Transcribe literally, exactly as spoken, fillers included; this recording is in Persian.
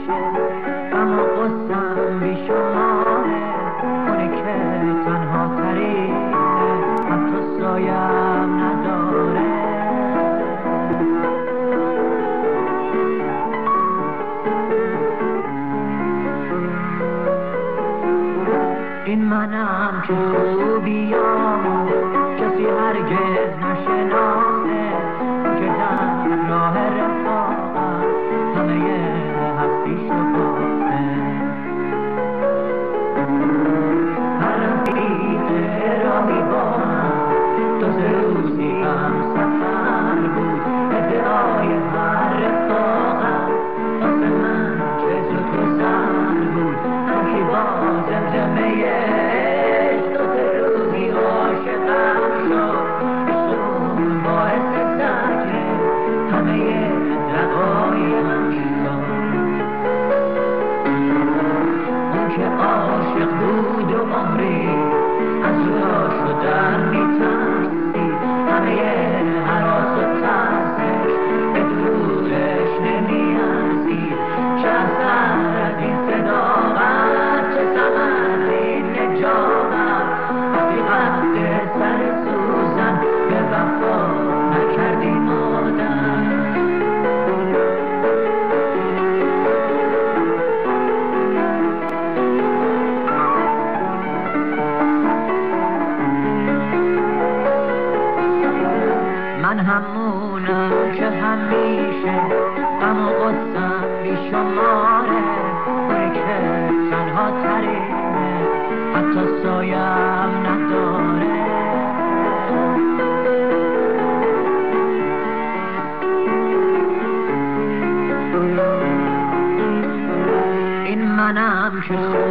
همیشه غم و غصم بی شماره، اونه که تنها ترینه حتی سایم نداره. این منم که خوبیامو کسی هرگز نشناسه، که در راه رفاقم همه هستیش رو باسه. هر رفیق راهی با من تازه روزی هم سفر بود، ادعای هر رفاقم واسه من چه زود گذر بود. همکی با زمزمه عشق تازه روزی عاشقم شد، عشقمون باعث زجر همه دقایقم شد. اون که عاشق بود و عمری از جدا شدن میترسید، همه هراس و ترسش به دورش نمیارزید. چه اثر از این صداقت، چه ثمر این نجابت، وقتی قد سر سوزن به وفا نکردیم آدم. من همونم که همیشه غم و غصم بی شماره، اونه که تنها ترینه حتی سایم نداره. این منم که